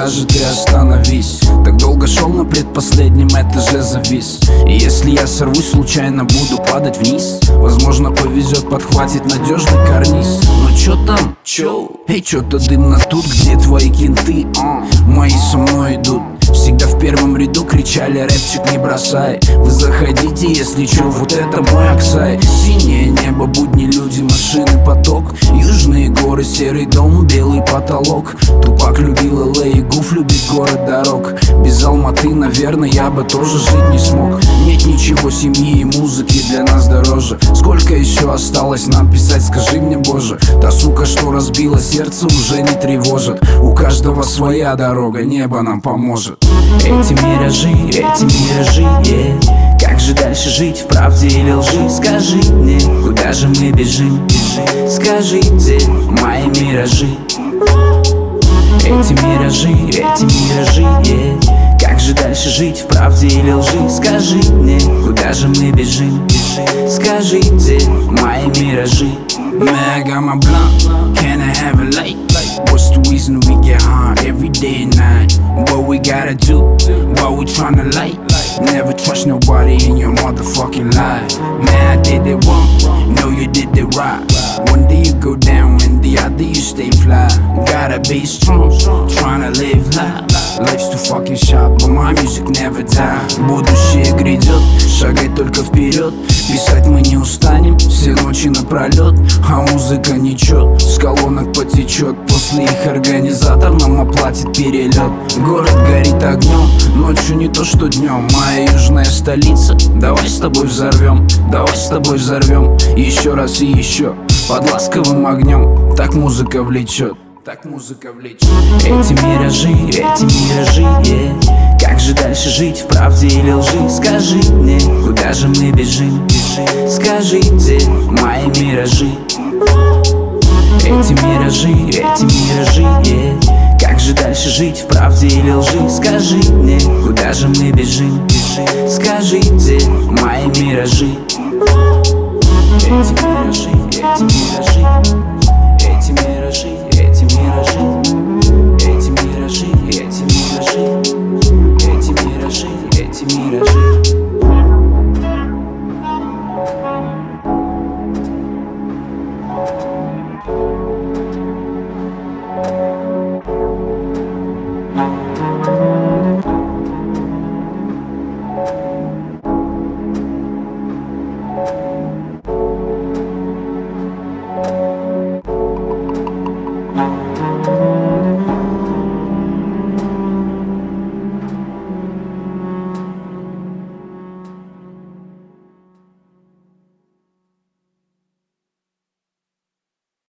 скажет и остановись. Так долго шел на предпоследнем этаже завис. И если я сорвусь, случайно буду падать вниз, возможно повезет, подхватит надежный карниз. Но чё там? Чё? Эй, чё-то дымно тут, где твои кенты? Мои со мной идут. Всегда в первом ряду кричали: рэпчик не бросай. Вы заходите, если чё, вот это мой Аксай. Синее небо, будни, люди, машины, поток. Южные горы, серый дом, белый потолок. Тупак любил ЛА и Гуф любит город дорог. Без Алматы, наверное, я бы тоже жить не смог. Нет ничего семьи и музыки для нас дороже. Сколько еще осталось нам писать, скажи мне, Боже. Та сука, что разбила сердце, уже не тревожит. У каждого своя дорога, небо нам поможет. Эти миражи, yeah. Как же дальше жить, в правде или лжи? Скажи мне, куда же мы бежим? Скажите, мои миражи. Эти миражи, yeah. Как же дальше жить, в правде или лжи? Скажи мне, куда же мы бежим? Скажите, мои миражи. Man, I got my blunt, can I have a light? What's the reason we get high every day and night? What we gotta do, what we tryna light? Never trust nobody in your motherfucking life. Man, I did it wrong, know you did it right. One day you go down and the other you stay fly. Gotta be strong, tryna live life. Life's too fucking short, but my music never die. Будущее грядет, шагай только вперед. Писать мы не устанем, все ночи напролет. А музыка ничего, с колонок потечет. После их организатор нам оплатит перелет. Город горит огнем, ночью не то что днем. Моя южная столица, давай с тобой взорвем. Давай с тобой взорвем, еще раз и еще. Под ласковым огнем, так музыка влечет. Так музыка влечет. Эти миражи, yeah. Как же дальше жить, в правде или лжи? Скажи мне, куда же мы бежим? Скажите, мои миражи. Эти миражи, yeah. Как же дальше жить, в правде или лжи? Скажи мне, куда же мы бежим? Скажите, мои миражи. Эти миражи, эти миражи. Эти миражи, эти миражи. Эти миражи, эти миражи. Эти миражи, эти миражи.